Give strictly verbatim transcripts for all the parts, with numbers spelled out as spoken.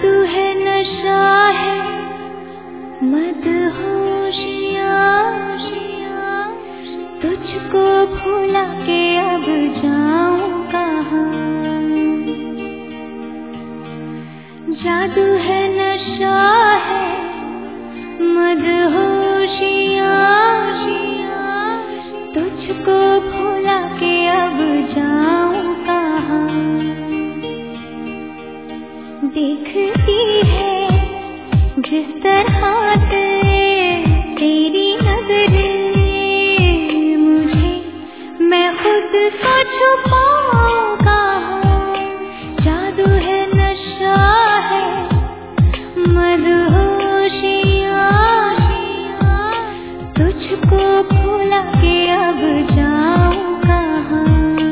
जादू है नशा है मदहोशियाँ, तुझको भुला के अब जाऊं कहाँ। जादू है नशा है मदहोशियाँ, तुझको भुला के अब जाऊं कहाँ। देखती है जिस तरह तेरी नजरें मुझे, मैं खुद को छुपाऊं कहाँ। जादू है नशा है मदहोशियाँ, तुझको भुला के अब जाऊं कहाँ।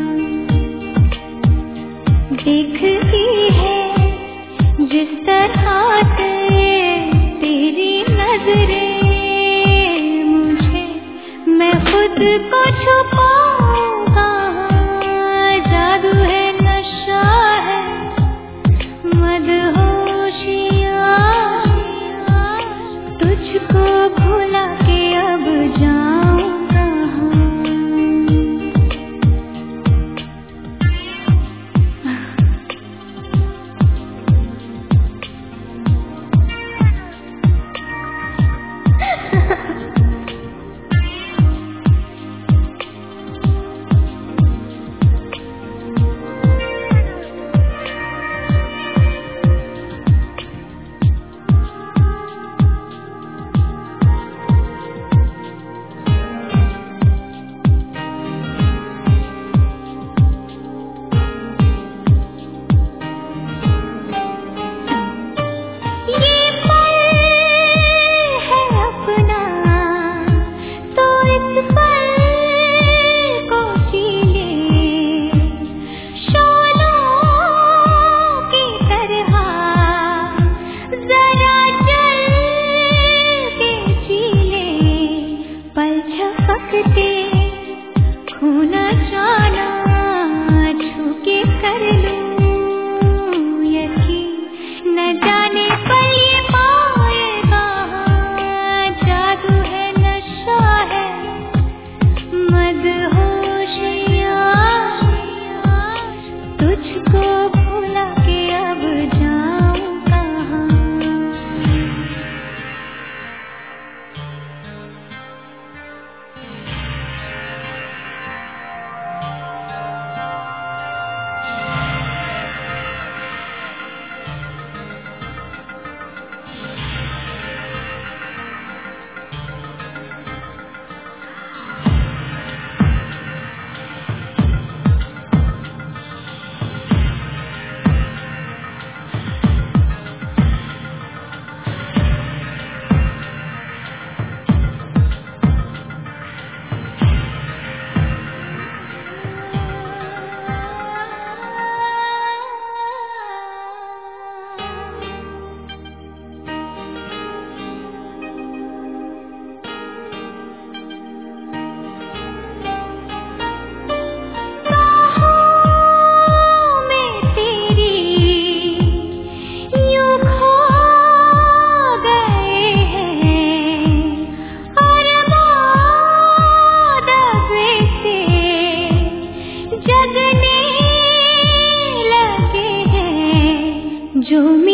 देखती है जिस तरह तेरी नजरें मुझे, मैं खुद को छुपाऊं कहाँ। जादू है नशा है मदहोशियाँ, तुझको भुला के अब जाऊं जो